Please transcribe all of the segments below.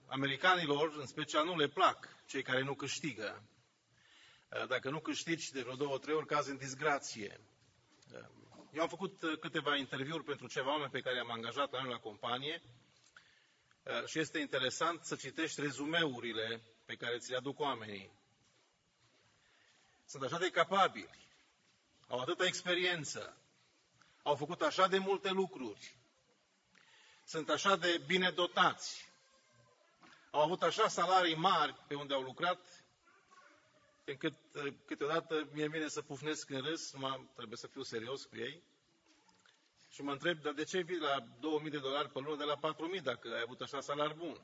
americanilor, în special, nu le plac cei care nu câștigă. Dacă nu câștigi de vreo 2-3 ori, cazi în disgrație. Eu am făcut câteva interviuri pentru ceva oameni pe care i-am angajat la noi la companie și este interesant să citești rezumeurile pe care ți le aduc oamenii. Sunt așa de capabili, au atâta experiență, au făcut așa de multe lucruri, sunt așa de bine dotați, au avut așa salarii mari pe unde au lucrat, încât câteodată mie vine să pufnesc în râs, trebuie să fiu serios cu ei, și mă întreb, dar de ce vii la $2.000 pe lună de la 4.000 dacă ai avut așa salari bun?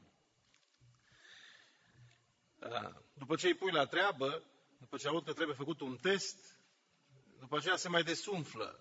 După ce îi pui la treabă, după ce aud că trebuie făcut un test, după aceea se mai desumflă.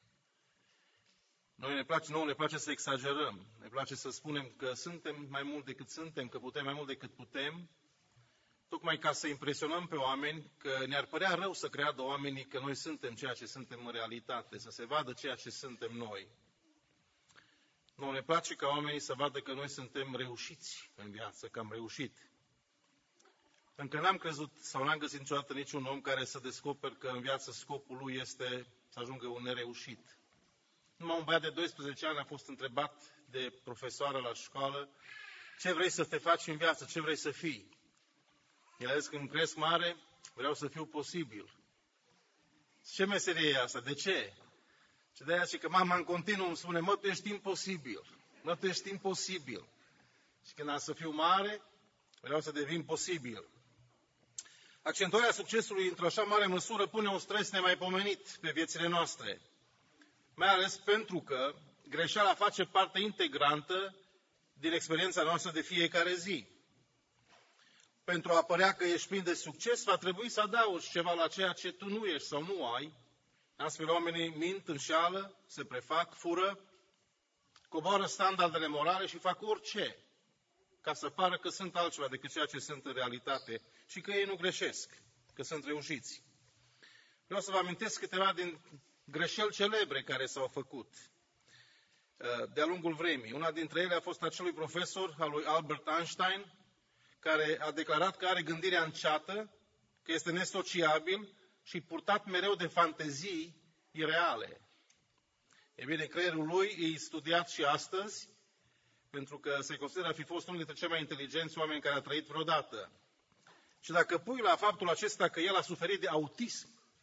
Nouă ne place să exagerăm, ne place să spunem că suntem mai mult decât suntem, că putem mai mult decât putem, tocmai ca să impresionăm pe oameni, că ne-ar părea rău să creadă oamenii că noi suntem ceea ce suntem în realitate, să se vadă ceea ce suntem noi. Nouă ne place ca oamenii să vadă că noi suntem reușiți în viață, că am reușit. Încă n-am crezut sau n-am găsit niciodată niciun om care să descoperi că în viață scopul lui este să ajungă un nereușit. Numai un băiat de 12 ani a fost întrebat de profesoară la școală: ce vrei să te faci în viață, ce vrei să fii? El a zis: când cresc mare, vreau să fiu posibil. Ce meserie e asta? De ce? Și de aia și că mama în continuu îmi spune: mă, tu ești imposibil. Mă, tu ești imposibil. Și când am să fiu mare, vreau să devin posibil. Accentuarea succesului într-o așa mare măsură pune un stres nemaipomenit pe viețile noastre. Mai ales pentru că greșeala face parte integrantă din experiența noastră de fiecare zi. Pentru a părea că ești plin de succes, va trebui să adaugi ceva la ceea ce tu nu ești sau nu ai. Astfel oamenii mint, înșeală, se prefac, fură, coboară standardele morale și fac orice ca să pară că sunt altceva decât ceea ce sunt în realitate și că ei nu greșesc, că sunt reușiți. Vreau să vă amintesc câteva din greșeli celebre care s-au făcut de-a lungul vremii. Una dintre ele a fost acelui profesor al lui Albert Einstein, care a declarat că are gândirea înceată, că este nesociabil și purtat mereu de fantezii ireale. E bine, creierul lui e studiat și astăzi, pentru că se consideră a fi fost unul dintre cei mai inteligenți oameni care a trăit vreodată. Și dacă pui la faptul acesta că el a suferit de autism,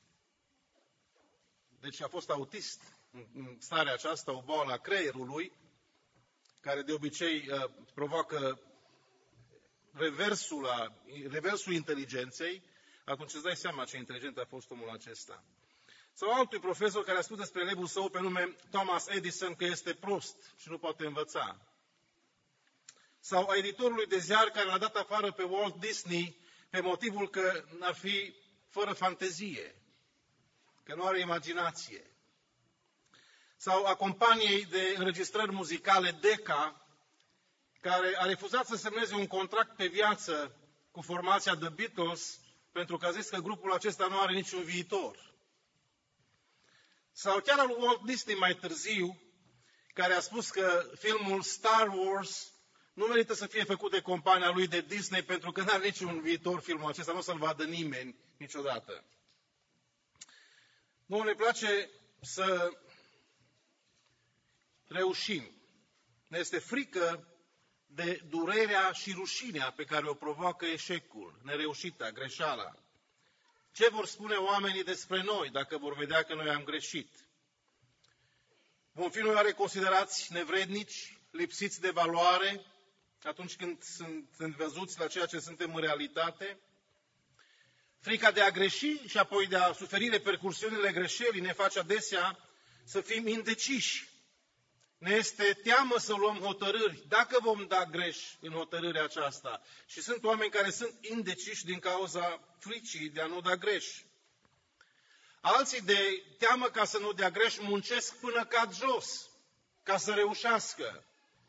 deci a fost autist în starea aceasta, o boală a creierului, care de obicei provoacă reversul inteligenței, atunci îți dai seama ce inteligent a fost omul acesta. Sau altui profesor care a spus despre elevul său pe nume Thomas Edison că este prost și nu poate învăța. Sau a editorului de ziar care l-a dat afară pe Walt Disney pe motivul că ar fi fără fantezie, că nu are imaginație. Sau a companiei de înregistrări muzicale Decca, care a refuzat să semneze un contract pe viață cu formația The Beatles, pentru că a zis că grupul acesta nu are niciun viitor. Sau chiar al lui Walt Disney mai târziu, care a spus că filmul Star Wars nu merită să fie făcut de compania lui de Disney, pentru că nu are niciun viitor filmul acesta, nu o să-l vadă nimeni niciodată. Nouă ne place să reușim. Ne este frică de durerea și rușinea pe care o provoacă eșecul, nereușita, greșeala. Ce vor spune oamenii despre noi dacă vor vedea că noi am greșit? Vom fi noi oare considerați nevrednici, lipsiți de valoare, atunci când sunt văzuți la ceea ce suntem în realitate? Frica de a greși și apoi de a suferi repercursiunile greșelii ne face adesea să fim indeciși. Ne este teamă să luăm hotărâri, dacă vom da greș în hotărârea aceasta. Și sunt oameni care sunt indeciși din cauza fricii de a nu da greș. Alții de teamă ca să nu dea greș muncesc până cad jos, ca să reușească.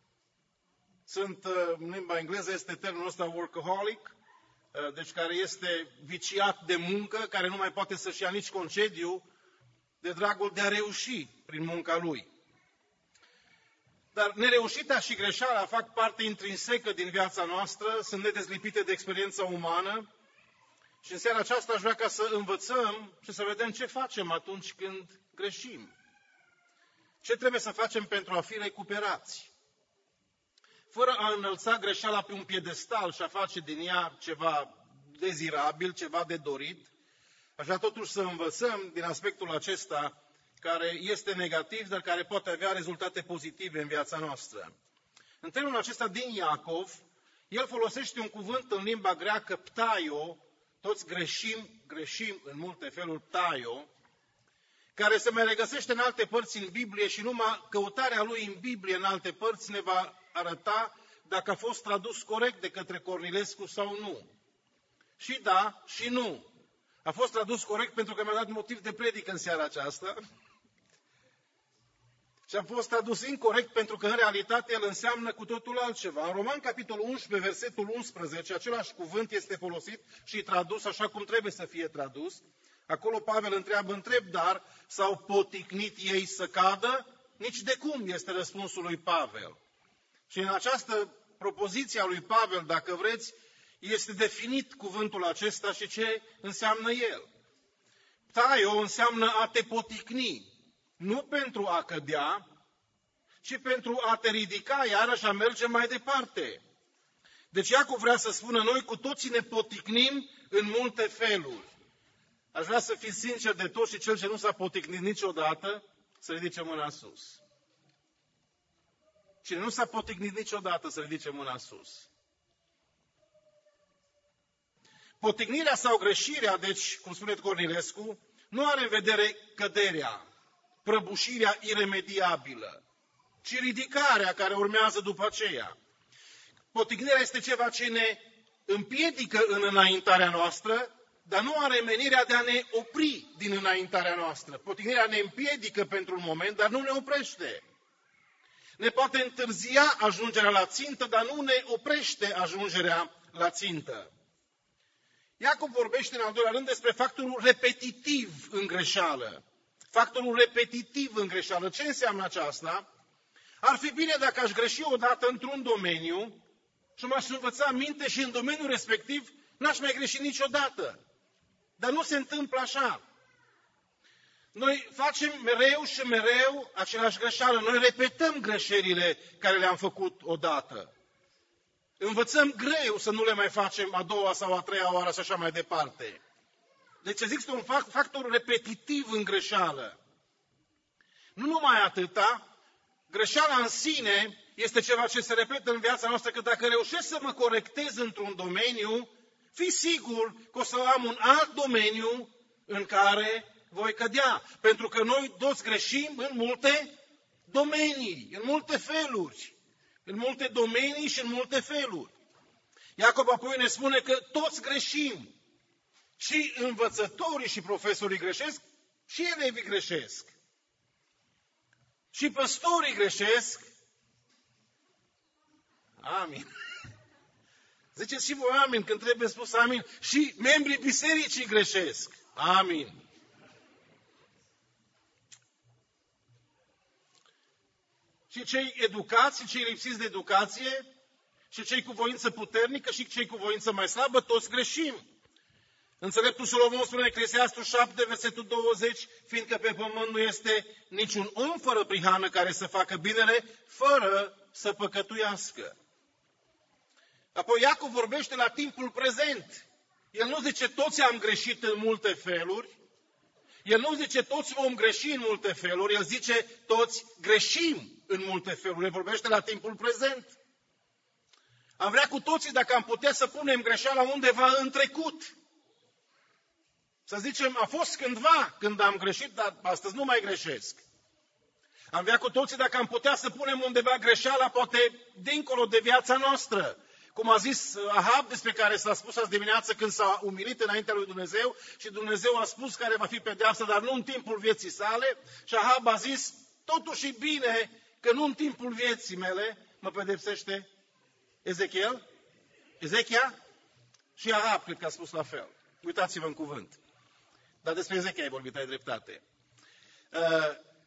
În limba engleză este termenul ăsta workaholic, deci care este viciat de muncă, care nu mai poate să-și ia nici concediu de dragul de a reuși prin munca lui. Dar nereușita și greșeala fac parte intrinsecă din viața noastră, sunt nedezlipite de experiența umană și în seara aceasta aș vrea ca să învățăm și să vedem ce facem atunci când greșim. Ce trebuie să facem pentru a fi recuperați? Fără a înălța greșeala pe un piedestal și a face din ea ceva dezirabil, ceva de dorit, aș vrea totuși să învățăm din aspectul acesta care este negativ, dar care poate avea rezultate pozitive în viața noastră. În termenul acesta din Iacov, el folosește un cuvânt în limba greacă, ptaio, toți greșim în multe feluri, ptaio, care se mai regăsește în alte părți în Biblie și numai căutarea lui în Biblie în alte părți ne va arăta dacă a fost tradus corect de către Cornilescu sau nu. Și da, și nu. A fost tradus corect pentru că mi-a dat motiv de predică în seara aceasta. Și a fost tradus incorect pentru că în realitate el înseamnă cu totul altceva. În Roman, capitolul 11, versetul 11, același cuvânt este folosit și tradus așa cum trebuie să fie tradus. Acolo Pavel întreb, dar s-au poticnit ei să cadă? Nici de cum este răspunsul lui Pavel. Și în această propoziție a lui Pavel, dacă vreți, este definit cuvântul acesta și ce înseamnă el. Ptaio înseamnă a te poticni, nu pentru a cădea, ci pentru a te ridica iarăși a merge mai departe. Deci Iacov vrea să spună, noi cu toții ne poticnim în multe feluri. Aș vrea să fiți sincer de toți și cel ce nu s-a poticnit niciodată, să ridice mâna sus. Cine nu s-a poticnit niciodată, să ridice mâna sus. Poticnirea sau greșirea, deci, cum spune Cornilescu, nu are în vedere căderea, prăbușirea iremediabilă, ci ridicarea care urmează după aceea. Poticnirea este ceva ce ne împiedică în înaintarea noastră, dar nu are menirea de a ne opri din înaintarea noastră. Poticnirea ne împiedică pentru un moment, dar nu ne oprește. Ne poate întârzia ajungerea la țintă, dar nu ne oprește ajungerea la țintă. Iacov vorbește în al doilea rând despre factorul repetitiv în greșeală. Factorul repetitiv în greșeală. Ce înseamnă aceasta? Ar fi bine dacă aș greși odată într-un domeniu și m-aș învăța minte și în domeniul respectiv n-aș mai greși niciodată. Dar nu se întâmplă așa. Noi facem mereu și mereu același greșeală. Noi repetăm greșelile care le-am făcut odată. Învățăm greu să nu le mai facem a doua sau a treia oară și așa mai departe. Deci există un factor repetitiv în greșeală. Nu numai atâta, greșeala în sine este ceva ce se repetă în viața noastră, că dacă reușesc să mă corectez într-un domeniu, fii sigur că o să am un alt domeniu în care voi cădea. Pentru că noi toți greșim în multe domenii, în multe feluri. În multe domenii și în multe feluri. Iacov apoi ne spune că toți greșim. Și învățătorii și profesorii greșesc, și elevii greșesc. Și păstorii greșesc. Amin. Ziceți și voi amin când trebuie spus amin. Și membrii bisericii greșesc. Amin. Și cei educați, și cei lipsiți de educație, și cei cu voință puternică, și cei cu voință mai slabă, toți greșim. Înțeleptul Solomon spune în Eclesiastul 7, versetul 20, fiindcă pe pământ nu este niciun om fără prihană care să facă binele, fără să păcătuiască. Apoi Iacov vorbește la timpul prezent. El nu zice toți am greșit în multe feluri, el nu zice toți vom greși în multe feluri, el zice toți greșim în multe feluri. El vorbește la timpul prezent. Am vrea cu toții, dacă am putea, să punem greșeala undeva în trecut. Să zicem, a fost cândva când am greșit, dar astăzi nu mai greșesc. Am vrea cu toții, dacă am putea, să punem undeva greșeala, poate dincolo de viața noastră. Cum a zis Ahab, despre care s-a spus azi dimineață când s-a umilit înaintea lui Dumnezeu și Dumnezeu a spus care va fi pedeapsa, dar nu în timpul vieții sale. Și Ahab a zis, totuși e bine că nu în timpul vieții mele mă pedepsește Ezechia și Ahab, cred că a spus la fel. Uitați-vă în cuvânt. Dar despre Ezechia ai vorbit, ai dreptate.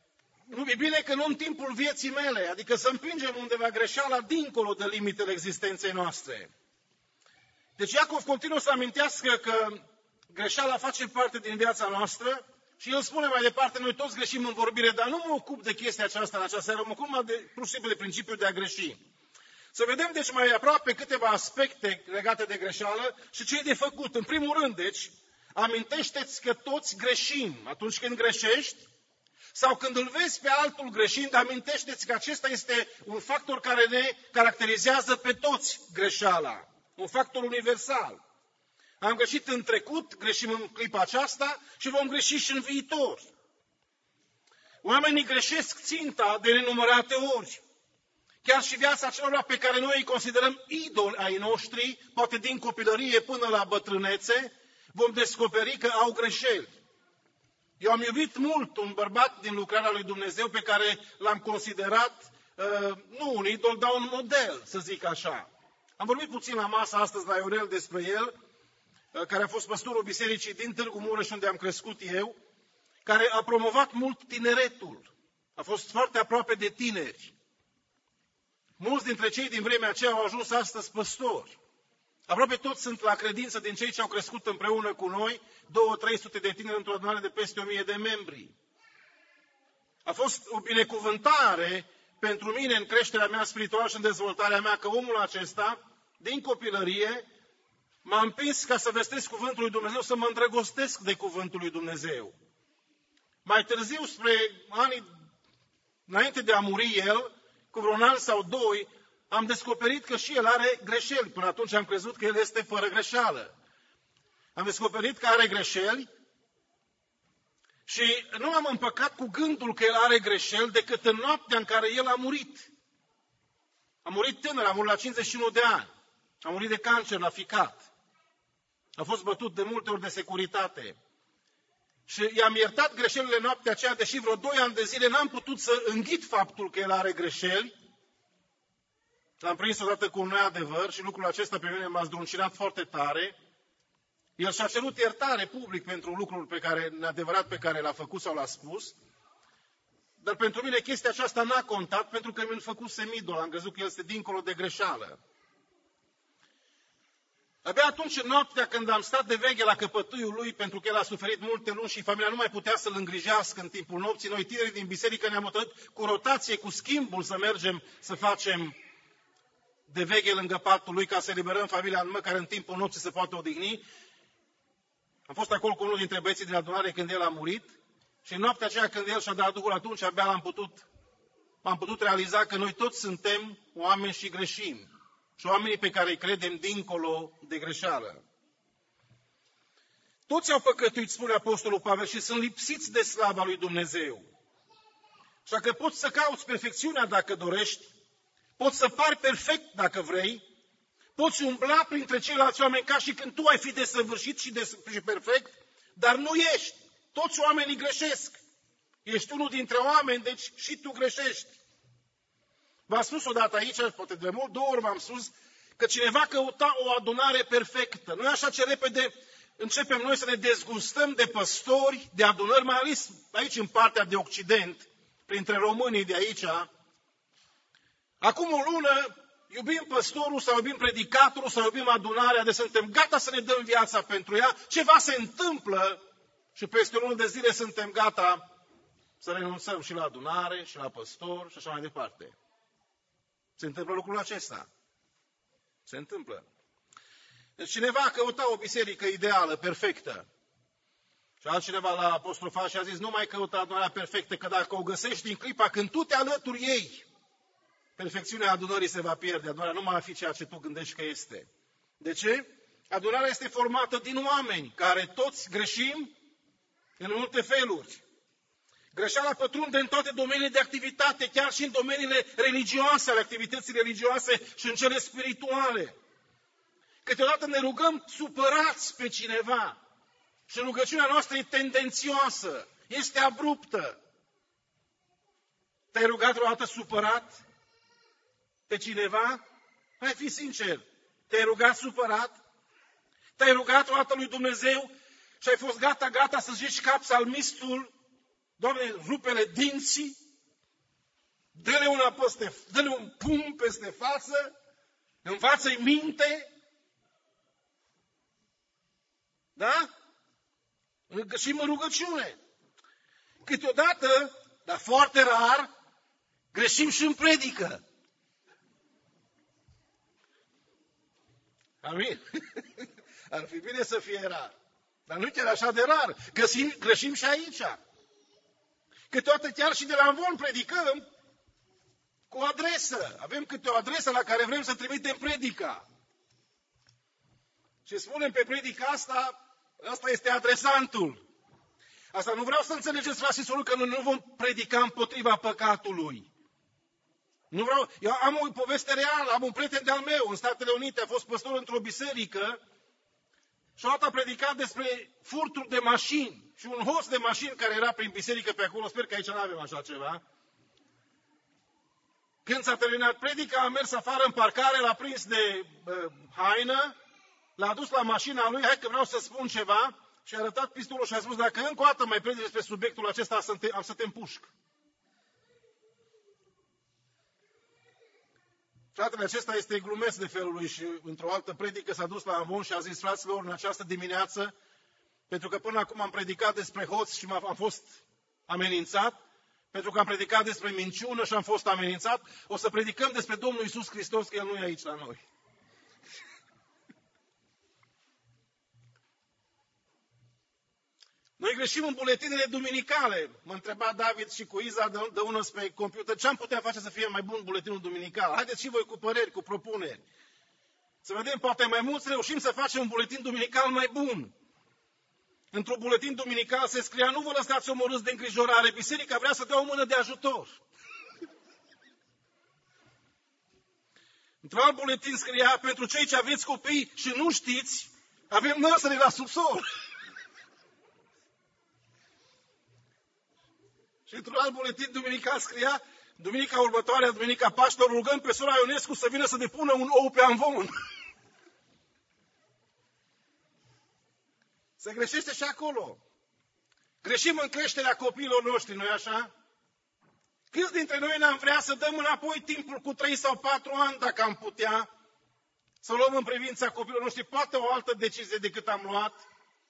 nu e bine că nu în timpul vieții mele, adică să împingem undeva greșeala dincolo de limitele existenței noastre. Deci Iacov continuă să amintească că greșeala face parte din viața noastră și el spune mai departe, noi toți greșim în vorbire, dar nu mă ocup de chestia aceasta în această seară, mă ocup pur și simplu de principiul de a greși. Să vedem deci mai aproape câteva aspecte legate de greșeală și ce e de făcut. În primul rând, deci, amintește-ți că toți greșim atunci când greșești sau când îl vezi pe altul greșind, amintește-ți că acesta este un factor care ne caracterizează pe toți, greșeala. Un factor universal. Am greșit în trecut, greșim în clipa aceasta și vom greși și în viitor. Oamenii greșesc ținta de nenumărate ori. Chiar și viața celor pe care noi îi considerăm idoli ai noștri, poate din copilărie până la bătrânețe, vom descoperi că au greșeli. Eu am iubit mult un bărbat din lucrarea lui Dumnezeu pe care l-am considerat, nu un idol, dar un model, să zic așa. Am vorbit puțin la masă astăzi la Ionel despre el, care a fost păstorul bisericii din Târgu Mureș, unde am crescut eu, care a promovat mult tineretul. A fost foarte aproape de tineri. Mulți dintre cei din vremea aceea au ajuns astăzi păstori. Aproape toți sunt la credință din cei ce au crescut împreună cu noi, 200-300 de tineri într-o adunare de peste 1000 de membri. A fost o binecuvântare pentru mine în creșterea mea spirituală și în dezvoltarea mea că omul acesta, din copilărie, m-a împins ca să vestesc cuvântul lui Dumnezeu, să mă îndrăgostesc de cuvântul lui Dumnezeu. Mai târziu, spre anii înainte de a muri el, cu vreun an sau doi, am descoperit că și el are greșeli. Până atunci am crezut că el este fără greșeală. Am descoperit că are greșeli și nu am împăcat cu gândul că el are greșeli decât în noaptea în care el a murit. A murit tânăr, a murit la 51 de ani. A murit de cancer la ficat. A fost bătut de multe ori de securitate. Și i-am iertat greșelile noaptea aceea, deși vreo 2 ani de zile n-am putut să înghit faptul că el are greșeli. L-am prins odată cu un neadevăr și lucrul acesta pe mine m-a zdruncinat foarte tare. El și-a cerut iertare public pentru lucrul neadevărat pe care l-a făcut sau l-a spus. Dar pentru mine chestia aceasta n-a contat pentru că mi-l făcusem idol. Am crezut că el este dincolo de greșeală. Abia atunci, în noaptea, când am stat de veche la căpătâiul lui, pentru că el a suferit multe luni și familia nu mai putea să-l îngrijească în timpul nopții, noi tinerii din biserică ne-am hotărât cu rotație, cu schimbul, să mergem să facem de veche lângă patul lui, ca să eliberăm familia măcar în timpul nopții să poată odihni. Am fost acolo cu unul dintre băieții din adunare când el a murit și în noaptea aceea când el și-a dat Duhul, atunci abia am putut realiza că noi toți suntem oameni și greșim. Și oamenii pe care îi credem dincolo de greșeală. Toți au păcătuit, spune Apostolul Pavel, și sunt lipsiți de slava lui Dumnezeu. Așa că poți să cauți perfecțiunea dacă dorești, poți să pari perfect dacă vrei, poți umbla printre ceilalți oameni ca și când tu ai fi desăvârșit și perfect, dar nu ești. Toți oamenii greșesc. Ești unul dintre oameni, deci și tu greșești. V-am spus odată aici, poate de mult, 2 ori v-am spus, că cineva căuta o adunare perfectă. Noi așa ce repede începem noi să ne dezgustăm de păstori, de adunări, mai ales aici în partea de Occident, printre românii de aici. Acum o lună iubim păstorul sau iubim predicatorul sau iubim adunarea, de suntem gata să ne dăm viața pentru ea, ceva se întâmplă și peste o lună de zile suntem gata să renunțăm și la adunare, și la păstor și așa mai departe. Se întâmplă lucrul acesta. Se întâmplă. Deci cineva căuta o biserică ideală, perfectă. Și altcineva l-a apostrofat și a zis, nu mai căuta adunarea perfectă, că dacă o găsești din clipa când tu te alături ei, perfecțiunea adunării se va pierde. Adunarea nu mai va fi ceea ce tu gândești că este. De ce? Adunarea este formată din oameni care toți greșim în multe feluri. Greșeala pătrunde în toate domeniile de activitate, chiar și în domeniile religioase, ale activității religioase și în cele spirituale. Câteodată ne rugăm supărați pe cineva și rugăciunea noastră e tendențioasă, este abruptă. Te-ai rugat vreodată supărat pe cineva? Hai fi sincer, te-ai rugat supărat? Te-ai rugat vreodată lui Dumnezeu și ai fost gata să zici cap psalmistul, Doamne, rupe-le dinții dă-le un pumn peste față, învață-i minte. Da? Găsim în rugăciune. Câteodată, dar foarte rar, greșim și în predică. Amin? Ar fi bine să fie rar. Dar nu chiar așa de rar. Greșim și aici. Câteodată chiar și de la amvon predicăm cu o adresă. Avem câte o adresă la care vrem să trimitem predica. Și spunem pe predica asta este adresantul. Asta nu vreau să înțelegeți, frați și surori, că noi nu vom predica împotriva păcatului. Eu am o poveste reală, am un prieten de-al meu în Statele Unite, a fost păstor într-o biserică și odată a predicat despre furtul de mașini. Și un hoț de mașini care era prin biserică pe acolo, sper că aici nu avem așa ceva. Când s-a terminat predica, a mers afară în parcare, l-a prins de haină, l-a dus la mașina lui, hai că vreau să spun ceva, și a arătat pistolul și a spus, dacă încă o dată mai predici despre subiectul acesta, am să te împușc. Fratele acesta este glumesc de felul lui și într-o altă predică s-a dus la amvon și a zis, fraților, în această dimineață, pentru că până acum am predicat despre hoți și am fost amenințat, pentru că am predicat despre minciună și am fost amenințat, o să predicăm despre Domnul Iisus Hristos, că El nu e aici la noi. Noi greșim în buletinele duminicale. Mă întreba David și cu Iza de unul pe computer, ce am putea face să fie mai bun buletinul duminical? Haideți și voi cu păreri, cu propuneri. Să vedem, poate mai mulți reușim să facem un buletin duminical mai bun. Într-un buletin duminical se scria, nu vă lăsați omorâți de îngrijorare, biserica vrea să dea o mână de ajutor. Într-un alt buletin scria, pentru cei ce aveți copii și nu știți, avem nursery la subsol. Și într-un alt buletin duminical scria, duminica următoare, duminica Paștilor, rugăm pe sora Ionescu să vină să depună un ou pe amvon. Se greșește și acolo. Greșim în creșterea copiilor noștri, nu-i așa? Câți dintre noi n-am vrea să dăm înapoi timpul cu 3 sau 4 ani, dacă am putea, să luăm în privința copiilor noștri poate o altă decizie decât am luat?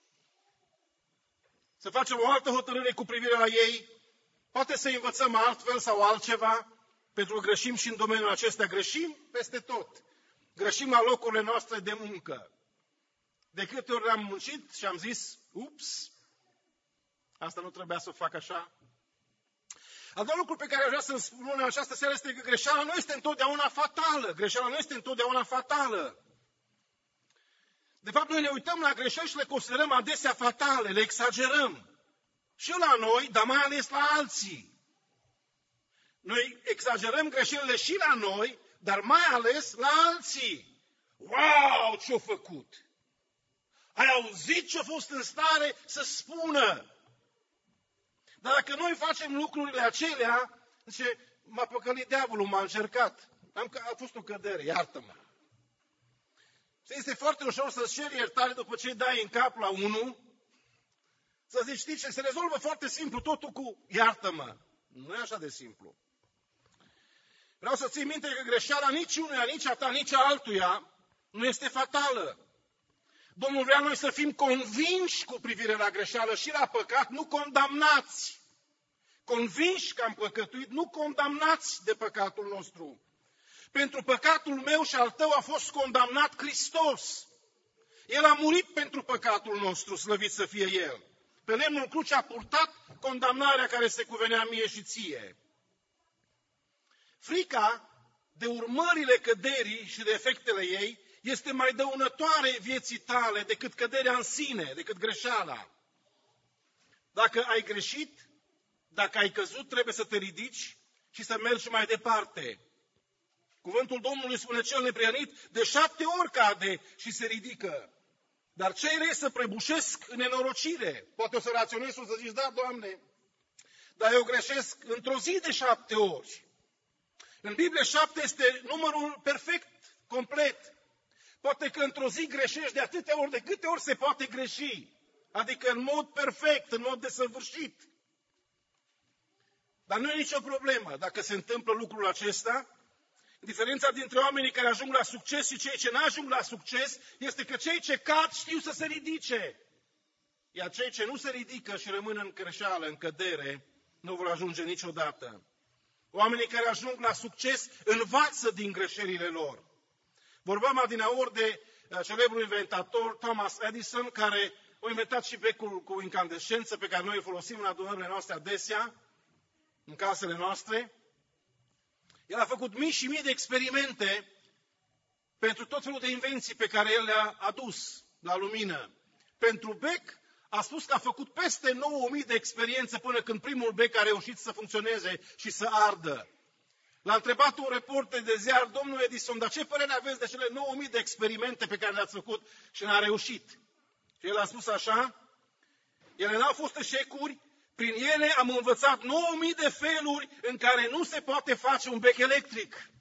Să facem o altă hotărâre cu privire la ei? Poate să învățăm altfel sau altceva? Pentru că greșim și în domeniul acesta. Greșim peste tot. Greșim la locurile noastre de muncă. De câte ori am muncit și am zis, ups, asta nu trebuia să o fac așa. Al doilea lucru pe care aș vrea să-l spun în această seară este că greșeala nu este întotdeauna fatală. Greșeala nu este întotdeauna fatală. De fapt, noi ne uităm la greșeli și le considerăm adesea fatale, le exagerăm. Și la noi, dar mai ales la alții. Noi exagerăm greșelile și la noi, dar mai ales la alții. Wow, ce-a făcut! Ai auzit ce-a fost în stare să spună? Dar dacă noi facem lucrurile acelea, zice, m-a păcălit diavolul, m-a încercat. A fost o cădere, iartă-mă. Este foarte ușor să-ți ceri iertare după ce îi dai în cap la unul, să zici, știi ce, se rezolvă foarte simplu totul cu iartă-mă. Nu e așa de simplu. Vreau să ții minte că greșeala nici unuia, nici a ta, nici a altuia nu este fatală. Domnul vrea noi să fim convinși cu privire la greșeală și la păcat, nu condamnați. Convinși că am păcătuit, nu condamnați de păcatul nostru. Pentru păcatul meu și al tău a fost condamnat Hristos. El a murit pentru păcatul nostru, slăvit să fie El. Pe lemnul cruce a purtat condamnarea care se cuvenea mie și ție. Frica de urmările căderii și de efectele ei este mai dăunătoare vieții tale decât căderea în sine, decât greșeala. Dacă ai greșit, dacă ai căzut, trebuie să te ridici și să mergi mai departe. Cuvântul Domnului spune cel neprihănit, de 7 ori cade și se ridică. Dar cei rei să prăbușesc în nenorocire. Poate o să raționezi și o să zici, da, Doamne, dar eu greșesc într-o zi de 7 ori. În Biblie 7 este numărul perfect, complet. Poate că într-o zi greșești de atâtea ori, de câte ori se poate greși. Adică în mod perfect, în mod desăvârșit. Dar nu e nicio problemă dacă se întâmplă lucrul acesta. Diferența dintre oamenii care ajung la succes și cei ce nu ajung la succes este că cei ce cad știu să se ridice. Iar cei ce nu se ridică și rămân în greșeală, în cădere, nu vor ajunge niciodată. Oamenii care ajung la succes învață din greșelile lor. Vorbeam adineauri de celebrul inventator Thomas Edison, care a inventat și becul cu incandescență pe care noi îl folosim în adunările noastre adesea, în casele noastre. El a făcut mii și mii de experimente pentru tot felul de invenții pe care el le-a adus la lumină. Pentru bec a spus că a făcut peste 9000 de experiențe până când primul bec a reușit să funcționeze și să ardă. L-a întrebat un reporter de ziar: domnul Edison, dar ce părere aveți de cele 9000 de experimente pe care le-ați făcut și n-a reușit? Și el a spus așa: ele n-au fost eșecuri, prin ele am învățat 9000 de feluri în care nu se poate face un bec electric.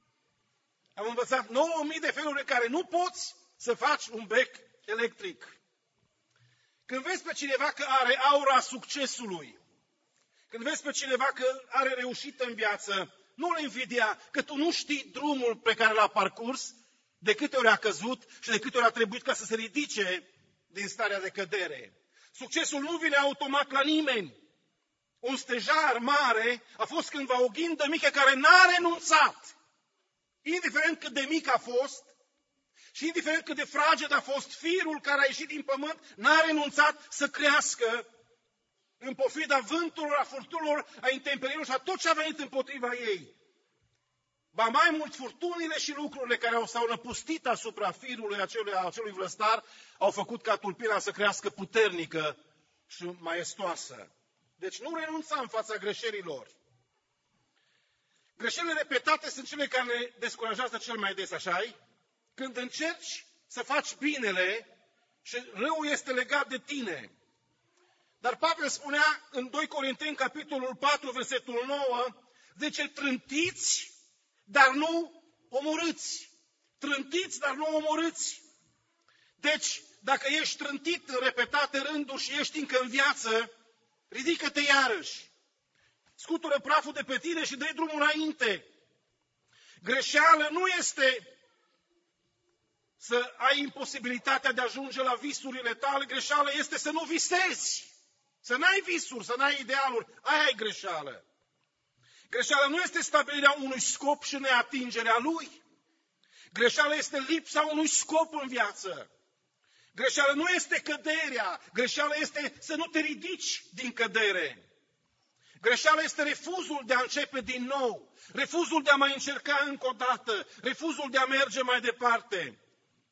Am învățat 9000 de feluri în care nu poți să faci un bec electric. Când vezi pe cineva că are aura succesului, când vezi pe cineva că are reușită în viață, nu-l invidia că tu nu știi drumul pe care l-a parcurs, de câte ori a căzut și de câte ori a trebuit ca să se ridice din starea de cădere. Succesul nu vine automat la nimeni. Un stejar mare a fost cândva o ghindă mică care n-a renunțat. Indiferent cât de mic a fost și indiferent cât de fraged a fost firul care a ieșit din pământ, n-a renunțat să crească în pofida vânturilor, a furtunilor, a intemperiilor și a tot ce a venit împotriva ei. Ba mai mult, furtunile și lucrurile care s-au năpustit asupra firului acelui vlăstar au făcut ca tulpina să crească puternică și maestoasă. Deci nu renunța în fața greșelilor. Greșelile repetate sunt cele care ne descurajează cel mai des, așa-i? Când încerci să faci binele și răul este legat de tine. Dar Pavel spunea în 2 Corinteni, capitolul 4, versetul 9, zice: trântiți, dar nu omorâți. Trântiți, dar nu omorâți. Deci, dacă ești trântit în repetate rânduri și ești încă în viață, ridică-te iarăși. Scutură praful de pe tine și dă-i drumul înainte. Greșeală nu este să ai imposibilitatea de a ajunge la visurile tale, greșeală este să nu visezi. Să n-ai visuri, să n-ai idealuri, aia e greșeală. Greșeala nu este stabilirea unui scop și neatingerea lui. Greșeala este lipsa unui scop în viață. Greșeala nu este căderea, greșeala este să nu te ridici din cădere. Greșeala este refuzul de a începe din nou, refuzul de a mai încerca încă o dată, refuzul de a merge mai departe.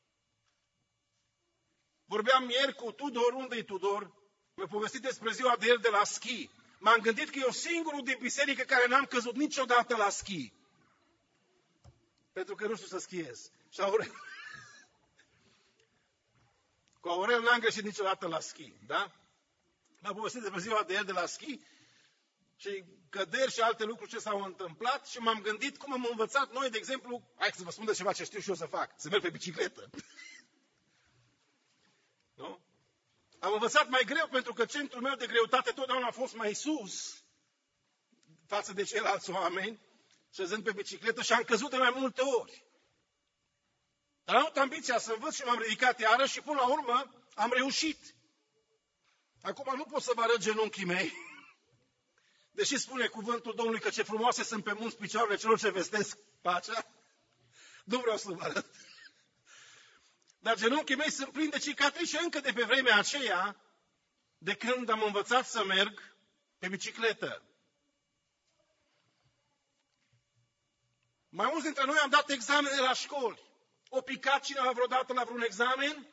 Vorbeam ieri cu Tudor, unde-i Tudor? Mi-a povestit despre ziua de ieri de la schi. M-am gândit că eu singurul din biserică care n-am căzut niciodată la schi. Pentru că nu știu să schiez. Și cu Aurel n-am greșit niciodată la schi, da? M-a povestit despre ziua de ieri de la schi și căderi și alte lucruri ce s-au întâmplat și m-am gândit cum am învățat noi, de exemplu, hai să vă spun de ceva ce știu și eu să fac, să merg pe bicicletă. Nu? Am învățat mai greu pentru că centrul meu de greutate totdeauna a fost mai sus față de ceilalți oameni, șezând pe bicicletă, și am căzut de mai multe ori. Dar am avut ambiția să învăț și m-am ridicat iarăși și până la urmă am reușit. Acum nu pot să vă arăt genunchii mei, deși spune cuvântul Domnului că ce frumoase sunt pe munți picioarele celor ce vestesc pacea. Nu vreau să vă arăt. Dar genunchii mei sunt plini de cicatrici încă de pe vremea aceea, de când am învățat să merg pe bicicletă. Mai mulți dintre noi am dat examene la școli. O picat cineva vreodată la vreun examen?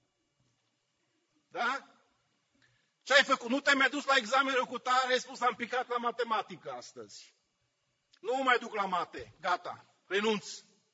Da? Ce ai făcut? Nu te-ai mai dus la examenul cu tare, ai spus: am picat la matematică astăzi. Nu mă mai duc la mate. Gata. Renunț.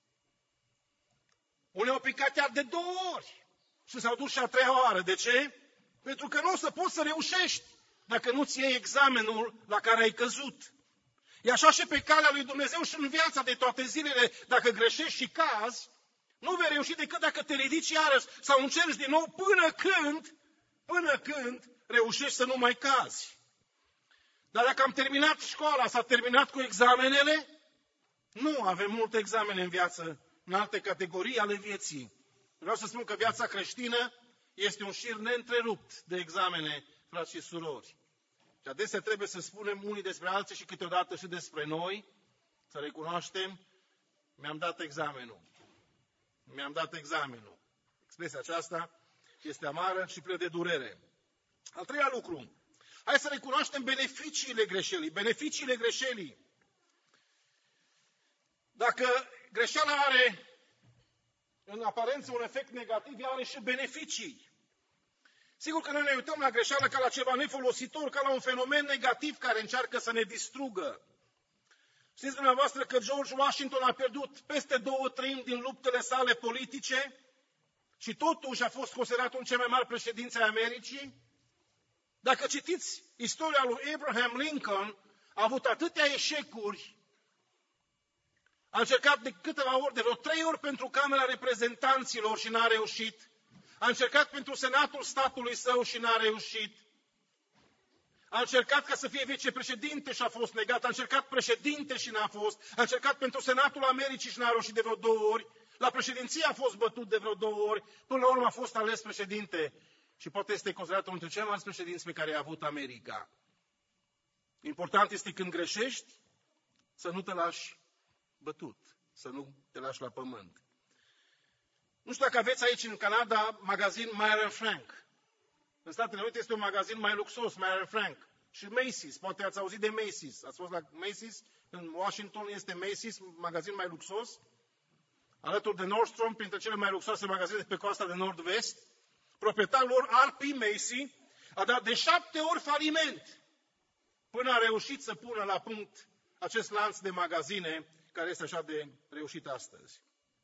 Unii au picat chiar de 2 ori și s-au dus și a 3-a oară. De ce? Pentru că nu o să poți să reușești dacă nu-ți iei examenul la care ai căzut. E așa și pe calea lui Dumnezeu și în viața de toate zilele. Dacă greșești și cazi, nu vei reuși decât dacă te ridici iarăși sau încerci din nou până când reușești să nu mai cazi. Dar dacă am terminat școala, s-a terminat cu examenele? Nu, avem multe examene în viață, în alte categorii ale vieții. Vreau să spun că viața creștină este un șir neîntrerupt de examene, frați și surori. Și adesea trebuie să spunem unii despre alții și câteodată și despre noi, să recunoaștem, mi-am dat examenul. Mi-am dat examenul. Expresia aceasta este amară și plină de durere. Al treilea lucru, hai să recunoaștem beneficiile greșelii. Beneficiile greșelii. Dacă greșeala are în aparență un efect negativ, ea are și beneficii. Sigur că noi ne uităm la greșeală ca la ceva nefolositor, ca la un fenomen negativ care încearcă să ne distrugă. Știți dumneavoastră că George Washington a pierdut peste 2/3 din luptele sale politice și totuși a fost considerat un cel mai mare președinte ai Americii? Dacă citiți istoria lui Abraham Lincoln, a avut atâtea eșecuri. A încercat de câteva ori, de vreo 3 ori pentru Camera Reprezentanților și n-a reușit. A încercat pentru Senatul statului său și n-a reușit. A încercat ca să fie vicepreședinte și a fost negat. A încercat președinte și n-a fost. A încercat pentru Senatul Americii și n-a reușit de vreo 2 ori. La președinție a fost bătut de vreo 2 ori. Până la urmă a fost ales președinte. Și poate este considerat unul dintre cei mai mari președinți pe care i-a avut America. Important este când greșești să nu te lași bătut, să nu te lași la pământ. Nu știu dacă aveți aici în Canada magazin Meier Frank. În Statele Unite este un magazin mai luxos, Meier Frank. Și Macy's, poate ați auzit de Macy's. Ați fost la Macy's? În Washington este Macy's, magazin mai luxos. Alături de Nordstrom, printre cele mai luxoase magazine de pe coasta de nord-vest. Proprietarul lor, R.P. Macy, a dat de 7 ori faliment până a reușit să pună la punct acest lanț de magazine care este așa de reușit astăzi.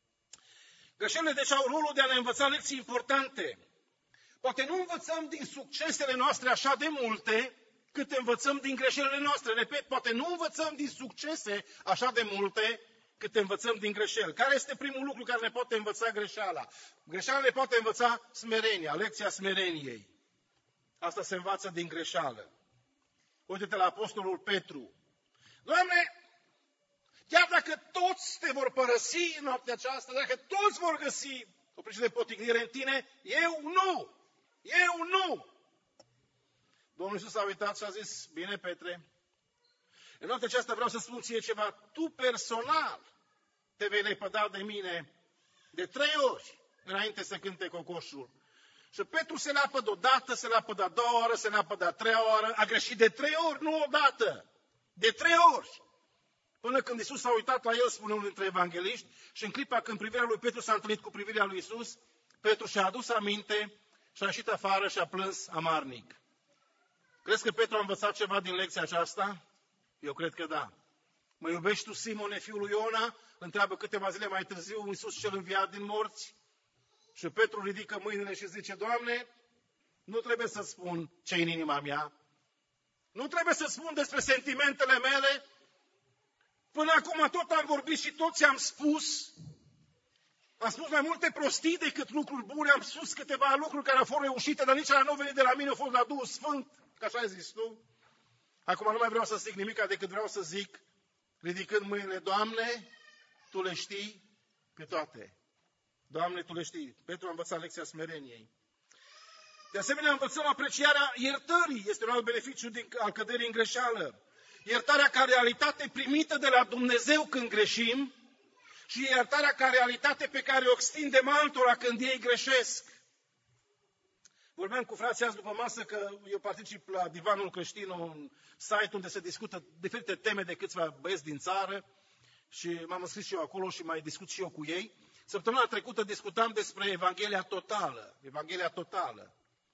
Greșelile deci au rolul de a ne învăța lecții importante. Poate nu învățăm din succesele noastre așa de multe, cât învățăm din greșelile noastre. Repet, poate nu învățăm din succese așa de multe, cât învățăm din greșeli. Care este primul lucru care ne poate învăța greșeala? Greșeala ne poate învăța smerenia, lecția smereniei. Asta se învață din greșeală. Uite-te la apostolul Petru. Doamne, chiar dacă toți te vor părăsi în noaptea aceasta, dacă toți vor găsi o pricină de poticnire în tine, eu nu! Eu nu! Domnul Iisus a uitat și a zis, bine, Petre, în noaptea aceasta vreau să spun ție ceva. Tu personal te vei lepăda de mine de 3 ori înainte să cânte cocoșul. Și Petru se lapădă odată, se lapădă a 2-a oară, se lapădă a 3-a oară, a greșit de 3 ori, nu odată, de 3 ori. Până când Iisus s-a uitat la el, spune unul dintre evangeliști, și în clipa când privirea lui Petru s-a întâlnit cu privirea lui Iisus, Petru și-a adus aminte și a ieșit afară și a plâns amarnic. Crezi că Petru a învățat ceva din lecția aceasta? Eu cred că da. Mă iubești tu, Simone, fiul lui Iona? Întreabă câteva zile mai târziu Iisus cel înviat din morți. Și Petru ridică mâinile și zice, Doamne, nu trebuie să spun ce-i în inima mea. Nu trebuie să spun despre sentimentele mele. Până acum tot am vorbit și tot ți-am spus. Am spus mai multe prostii decât lucruri bune. Am spus câteva lucruri care au fost reușite, dar nici ala nu au venit de la mine, au fost la Duhul Sfânt. Că așa ai zis tu. Acum nu mai vreau să zic nimic decât vreau să zic, ridicând mâinile, Doamne, Tu le știi pe toate. Doamne, Tu le știi. Petru a învățat lecția smereniei. De asemenea, învățăm apreciarea iertării. Este un alt beneficiu al căderii în greșeală. Iertarea ca realitate primită de la Dumnezeu când greșim și iertarea ca realitate pe care o extindem altora când ei greșesc. Vorbeam cu frații azi după masă că eu particip la Divanul Creștin, un site unde se discută diferite teme de câțiva băieți din țară și m-am înscris și eu acolo și mai discut și eu cu ei. Săptămâna trecută discutam despre Evanghelia totală. Evanghelia totală.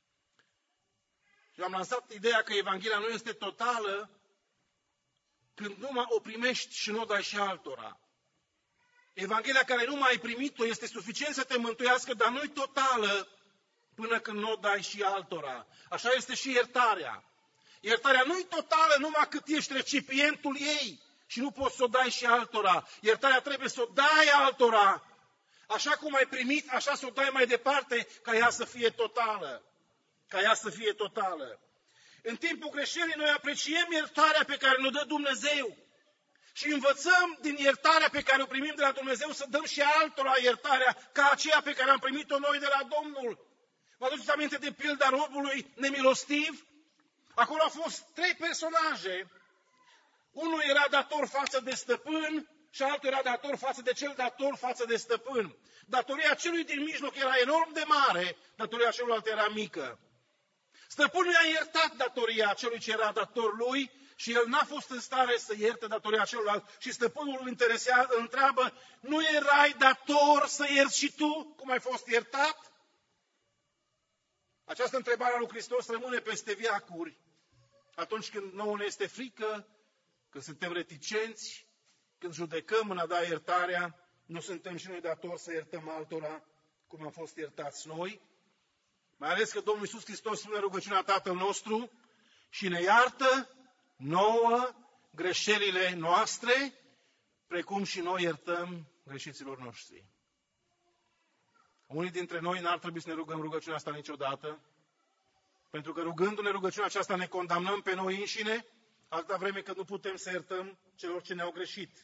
Și am lansat ideea că Evanghelia nu este totală când numai o primești și nu o dai și altora. Evanghelia care nu mai ai primit-o este suficient să te mântuiască, dar nu-i totală până când nu o dai și altora. Așa este și iertarea. Iertarea nu-i totală numai cât ești recipientul ei și nu poți să o dai și altora. Iertarea trebuie să o dai altora. Așa cum ai primit, așa să o dai mai departe, ca ea să fie totală. Ca ea să fie totală. În timpul greșelii noi apreciem iertarea pe care ne-o dă Dumnezeu. Și învățăm din iertarea pe care o primim de la Dumnezeu să dăm și altora iertarea ca aceea pe care am primit-o noi de la Domnul. Vă aduceți aminte de pilda robului nemilostiv? Acolo au fost 3 personaje. Unul era dator față de stăpân și altul era dator față de cel dator față de stăpân. Datoria celui din mijloc era enorm de mare, datoria celuilalt era mică. Stăpânul i-a iertat datoria celui ce era dator lui și el n-a fost în stare să ierte datoria celuilalt. Și stăpânul îl întreabă, nu erai dator să ierți și tu cum ai fost iertat? Această întrebare a lui Hristos rămâne peste veacuri. Atunci când nouă ne este frică, când suntem reticenți, când judecăm în a da iertarea, nu suntem și noi datori să iertăm altora cum am fost iertați noi? Mai ales că Domnul Iisus Hristos spune rugăciunea Tatăl nostru și ne iartă nouă greșelile noastre, precum și noi iertăm greșiților noștri. Unii dintre noi n-ar trebui să ne rugăm rugăciunea asta niciodată, pentru că rugându-ne rugăciunea aceasta ne condamnăm pe noi înșine, atâta vreme că nu putem să iertăm celor ce ne-au greșit.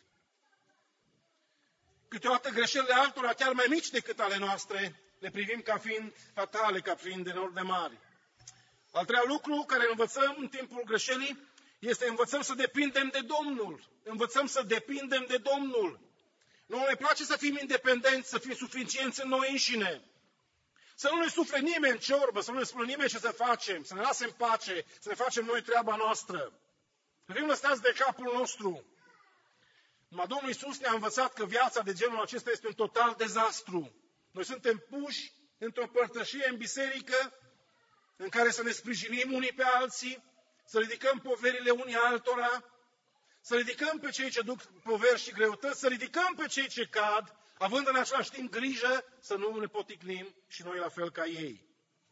Câteodată greșelile altora, chiar mai mici decât ale noastre, le privim ca fiind fatale, ca fiind enorm de mari. Al treilea lucru care învățăm în timpul greșelii este învățăm să depindem de Domnul. Învățăm să depindem de Domnul. Nouă ne place să fim independenți, să fim suficienți în noi înșine. Să nu ne sufle nimeni în ciorbă, să nu ne spună nimeni ce să facem, să ne lase în pace, să ne facem noi treaba noastră. Să fim lăsați de capul nostru. Numai Domnul Iisus ne-a învățat că viața de genul acesta este un total dezastru. Noi suntem puși într-o părtășie în biserică în care să ne sprijinim unii pe alții, să ridicăm poverile unii altora, să ridicăm pe cei ce duc poveri și greutăți, să ridicăm pe cei ce cad, având în același timp grijă să nu ne poticlim și noi la fel ca ei.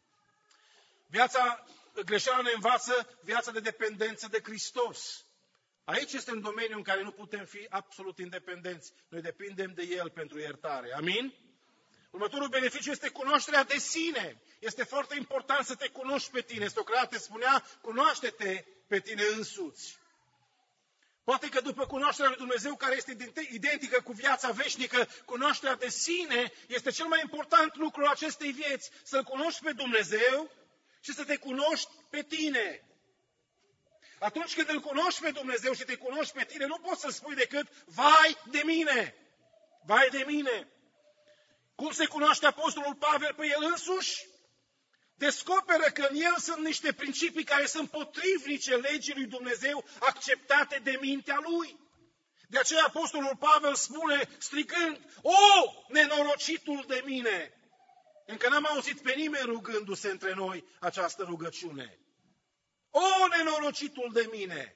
Greșeala ne învață viața de dependență de Hristos. Aici este un domeniu în care nu putem fi absolut independenți. Noi depindem de El pentru iertare. Amin? Următorul beneficiu este cunoașterea de sine. Este foarte important să te cunoști pe tine. Socrate spunea, cunoaște-te pe tine însuți. Poate că după cunoașterea lui Dumnezeu, care este identică cu viața veșnică, cunoașterea de sine este cel mai important lucru al acestei vieți. Să-L cunoști pe Dumnezeu și să te cunoști pe tine. Atunci când îl cunoști pe Dumnezeu și te cunoști pe tine, nu poți să spui decât, vai de mine! Vai de mine! Cum se cunoaște Apostolul Pavel pe el însuși? Descoperă că în el sunt niște principii care sunt potrivnice legii lui Dumnezeu, acceptate de mintea lui. De aceea Apostolul Pavel spune, strigând, o, nenorocitul de mine! Încă n-am auzit pe nimeni rugându-se între noi această rugăciune. O, nenorocitul de mine!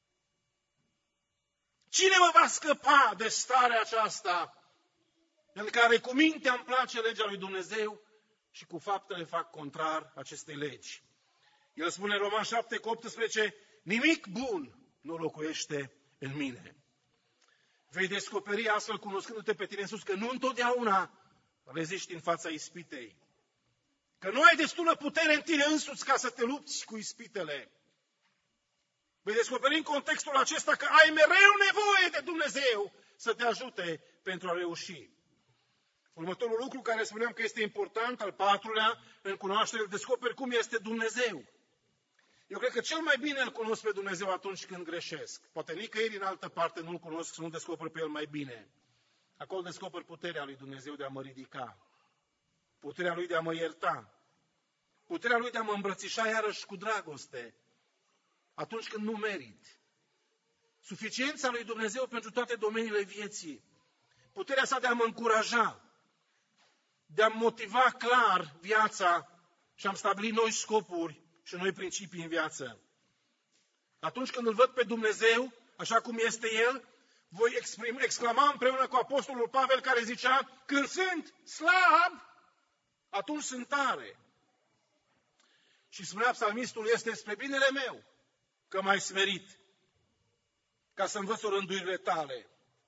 Cine mă va scăpa de starea aceasta în care cu mintea îmi place legea lui Dumnezeu și cu faptele fac contrar acestei legi? El spune în Roman 7:18, nimic bun nu locuiește în mine. Vei descoperi astfel, cunoscându-te pe tine însuți, că nu întotdeauna reziști în fața ispitei. Că nu ai destulă putere în tine însuți ca să te lupți cu ispitele. Vei descoperi în contextul acesta că ai mereu nevoie de Dumnezeu să te ajute pentru a reuși. Următorul lucru care spuneam că este important, al patrulea, în cunoaștere, îl descoperi cum este Dumnezeu. Eu cred că cel mai bine îl cunosc pe Dumnezeu atunci când greșesc. Poate nicăieri în altă parte nu-l cunosc, să nu descoper pe el mai bine. Acolo descoper puterea lui Dumnezeu de a mă ridica. Puterea lui de a mă ierta. Puterea lui de a mă îmbrățișa iarăși cu dragoste. Atunci când nu merit. Suficiența lui Dumnezeu pentru toate domeniile vieții. Puterea sa de a mă încuraja. De a motiva clar viața și a-mi stabili noi scopuri și noi principii în viață. Atunci când îl văd pe Dumnezeu, așa cum este El, voi exclama împreună cu Apostolul Pavel care zicea, când sunt slab, atunci sunt tare. Și spunea psalmistul, este spre binele meu că m-ai smerit, ca să învăț orânduirile tale.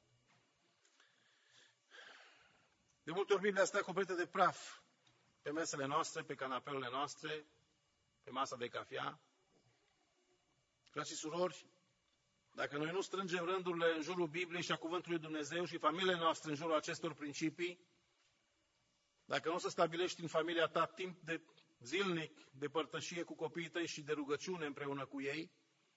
De multe ori Biblia stă acoperită de praf pe mesele noastre, pe canapelele noastre, pe masa de cafea. Frați și surori, dacă noi nu strângem rândurile în jurul Bibliei și a Cuvântului Dumnezeu și familiile noastre în jurul acestor principii, dacă nu o să stabilești în familia ta timp de zilnic de părtășie cu copiii tăi și de rugăciune împreună cu ei,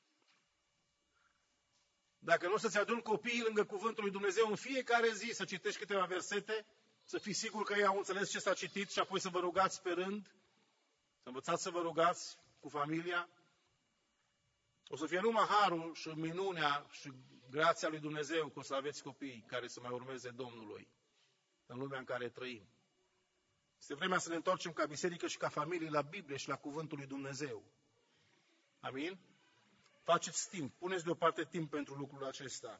dacă nu o să-ți aduni copiii lângă Cuvântul lui Dumnezeu în fiecare zi să citești câteva versete, să fii sigur că ei au înțeles ce s-a citit și apoi să vă rugați pe rând, să învățați să vă rugați cu familia, o să fie numai harul și minunea și grația lui Dumnezeu că o să aveți copii care să mai urmeze Domnului în lumea în care trăim. Este vremea să ne întoarcem ca biserică și ca familie la Biblie și la Cuvântul lui Dumnezeu. Amin? Faceți timp, puneți deoparte timp pentru lucrul acesta.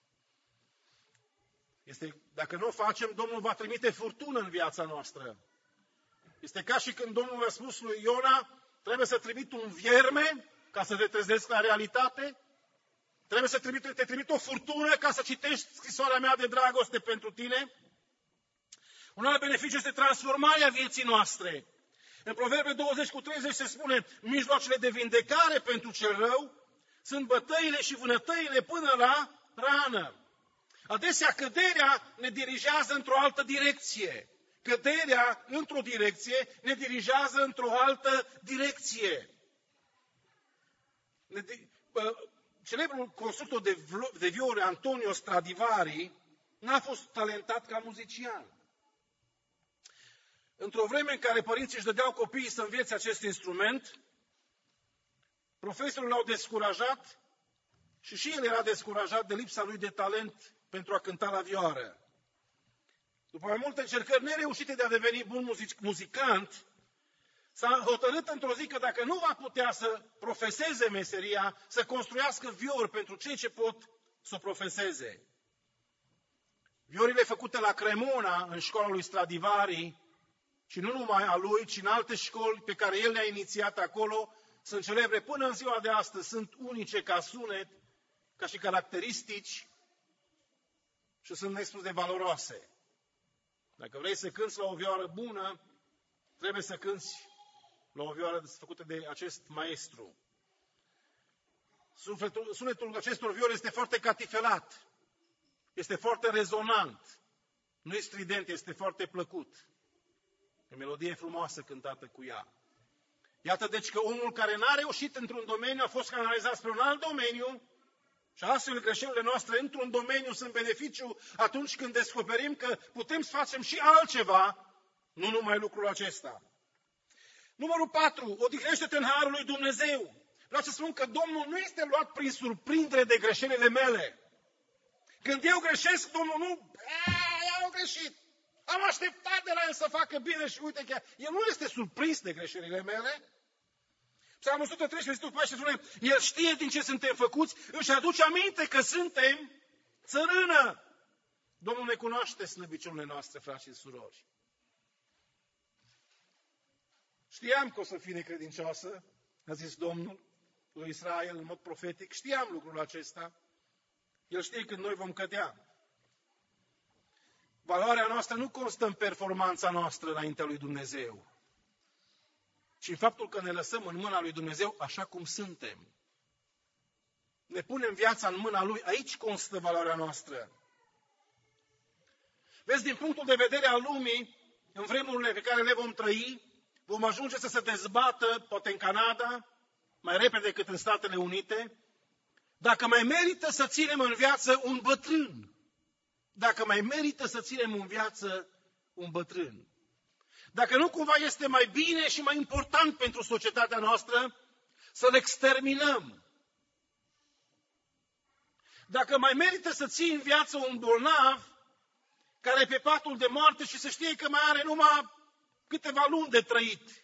Dacă nu o facem, Domnul va trimite furtună în viața noastră. Este ca și când Domnul a spus lui Iona, trebuie să trimit un vierme ca să te trezești la realitate, trebuie să te trimit o furtună ca să citești scrisoarea mea de dragoste pentru tine. Un alt beneficiu este transformarea vieții noastre. În Proverbe 20:30 se spune, mijloacele de vindecare pentru cel rău sunt bătăile și vânătăile până la rană. Adesea căderea ne dirigează într-o altă direcție. Căderea într-o direcție ne dirigează într-o altă direcție. Celebrul constructor de viole Antonio Stradivari n-a fost talentat ca muzician. Într-o vreme în care părinții își dădeau copiii să învețe acest instrument, profesorii l-au descurajat și el era descurajat de lipsa lui de talent pentru a cânta la vioară. După mai multe încercări nereușite de a deveni bun muzicant, s-a hotărât într-o zi că dacă nu va putea să profeseze meseria, să construiască viori pentru cei ce pot să o profeseze. Viorile făcute la Cremona, în școala lui Stradivari, și nu numai a lui, ci în alte școli pe care el le-a inițiat acolo, sunt celebre până în ziua de astăzi, sunt unice ca sunet, ca și caracteristici și sunt nespus de valoroase. Dacă vrei să cânți la o vioară bună, trebuie să cânți la o vioară făcută de acest maestru. Sunetul acestor viole este foarte catifelat, este foarte rezonant, nu e strident, este foarte plăcut. E melodie frumoasă cântată cu ea. Iată deci că omul care n-a reușit într-un domeniu a fost canalizat spre un alt domeniu și astfel greșelile noastre într-un domeniu sunt beneficiu atunci când descoperim că putem să facem și altceva, nu numai lucrul acesta. Numărul 4. Odihnește-te în harul lui Dumnezeu. Vreau să spun că Domnul nu este luat prin surprindere de greșelile mele. Când eu greșesc, Domnul nu, eu am greșit. Am așteptat de la el să facă bine și uite că el nu este surprins de greșelile mele. Psalmul 113, versetul 14 spune, el știe din ce suntem făcuți, își aduce aminte că suntem țărână. Domnul ne cunoaște slăbiciunile noastre, frați și surori. Știam că o să fii necredincioasă, a zis Domnul lui Israel în mod profetic. Știam lucrul acesta. El știe când noi vom cădea. Valoarea noastră nu constă în performanța noastră înaintea lui Dumnezeu, ci în faptul că ne lăsăm în mâna lui Dumnezeu așa cum suntem. Ne punem viața în mâna Lui, aici constă valoarea noastră. Vezi, din punctul de vedere al lumii, în vremurile pe care le vom trăi, vom ajunge să se dezbată, poate în Canada, mai repede decât în Statele Unite, dacă mai merită să ținem în viață un bătrân. Dacă mai merită să ținem în viață un bătrân. Dacă nu cumva este mai bine și mai important pentru societatea noastră să-l exterminăm. Dacă mai merită să ții în viață un bolnav care e pe patul de moarte și să știe că mai are numai câteva luni de trăit.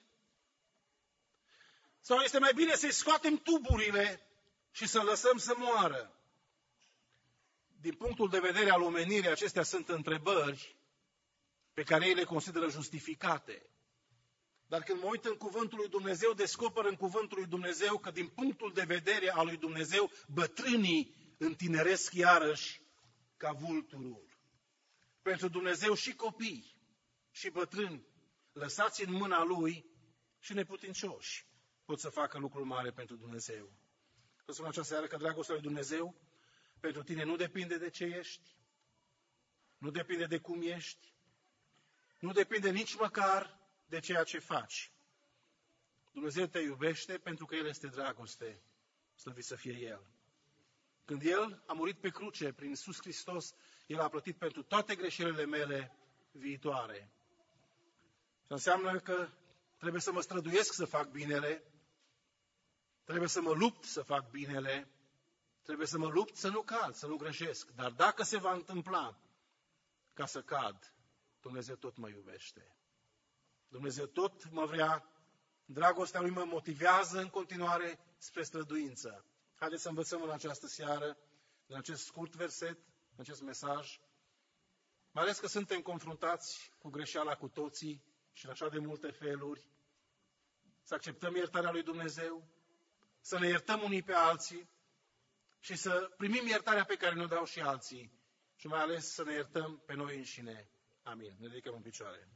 Sau este mai bine să-i scoatem tuburile și să-l lăsăm să moară. Din punctul de vedere al omenirii, acestea sunt întrebări pe care ei le consideră justificate. Dar când mă uit în Cuvântul lui Dumnezeu, descoper în Cuvântul lui Dumnezeu că din punctul de vedere al lui Dumnezeu, bătrânii întineresc iarăși ca vulturul. Pentru Dumnezeu și copii și bătrâni, lăsați în mâna Lui și neputincioși pot să facă lucruri mari pentru Dumnezeu. Vă spun această seară că dragostea lui Dumnezeu pentru tine nu depinde de ce ești, nu depinde de cum ești, nu depinde nici măcar de ceea ce faci. Dumnezeu te iubește pentru că El este dragoste, slăvit să fie El. Când El a murit pe cruce prin Iisus Hristos, El a plătit pentru toate greșelile mele viitoare. Și înseamnă că trebuie să mă străduiesc să fac binele, trebuie să mă lupt să fac binele, trebuie să mă lupt să nu cad, să nu greșesc. Dar dacă se va întâmpla ca să cad, Dumnezeu tot mă iubește. Dumnezeu tot mă vrea, dragostea Lui mă motivează în continuare spre străduință. Haideți să învățăm în această seară, în acest scurt verset, în acest mesaj, mai ales că suntem confruntați cu greșeala cu toții și în așa de multe feluri, să acceptăm iertarea lui Dumnezeu, să ne iertăm unii pe alții și să primim iertarea pe care ne-o dau și alții și mai ales să ne iertăm pe noi înșine. Amin. Ne ridicăm în picioare.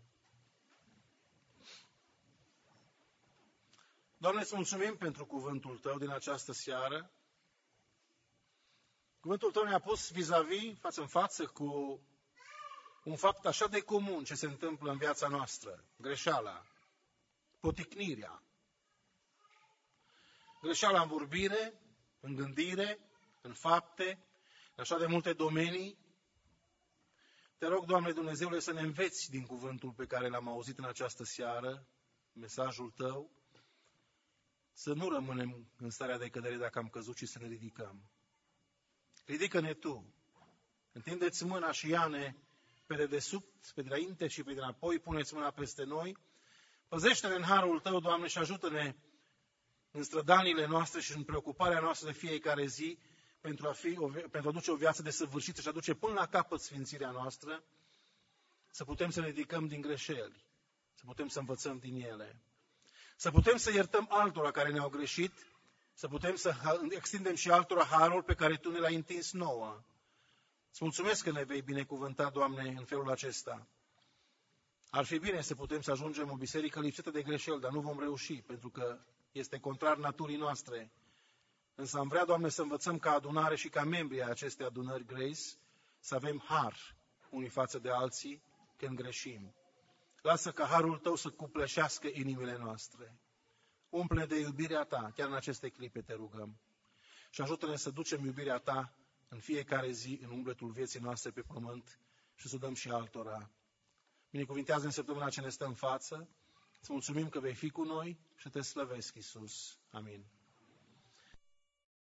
Doamne, îți mulțumim pentru cuvântul Tău din această seară. Cuvântul Tău ne-a pus vis-a-vis, față în față, cu un fapt așa de comun ce se întâmplă în viața noastră. Greșeala, poticnirea. Greșeala în vorbire, în gândire, în fapte, în așa de multe domenii. Te rog, Doamne Dumnezeule, să ne înveți din cuvântul pe care l-am auzit în această seară, mesajul Tău, să nu rămânem în starea de cădere dacă am căzut, ci să ne ridicăm. Ridică-ne Tu, întindeți mâna și ia-ne pe dedesubt, pe dinainte și pe dinapoi, pune-ți mâna peste noi, păzește-ne în harul Tău, Doamne, și ajută-ne în strădanile noastre și în preocuparea noastră de fiecare zi pentru a duce o viață desăvârșită și a duce până la capăt sfințirea noastră, să putem să ne ridicăm din greșeli, să putem să învățăm din ele, să putem să iertăm altora care ne-au greșit, să putem să extindem și altora harul pe care Tu ne l-ai întins nouă. Îți mulțumesc că ne vei binecuvânta, Doamne, în felul acesta. Ar fi bine să putem să ajungem o biserică lipsită de greșeli, dar nu vom reuși, pentru că este contrar naturii noastre. Însă am vrea, Doamne, să învățăm ca adunare și ca membri ai acestei adunări Grace, să avem har unii față de alții când greșim. Lasă ca harul Tău să cupleșească inimile noastre. Umple de iubirea Ta, chiar în aceste clipe te rugăm. Și ajută-ne să ducem iubirea Ta în fiecare zi, în umbletul vieții noastre pe pământ și să o dăm și altora. Binecuvintează în săptămâna ce ne stă în față. Îți mulțumim că vei fi cu noi și Te slăvesc, Iisus. Amin.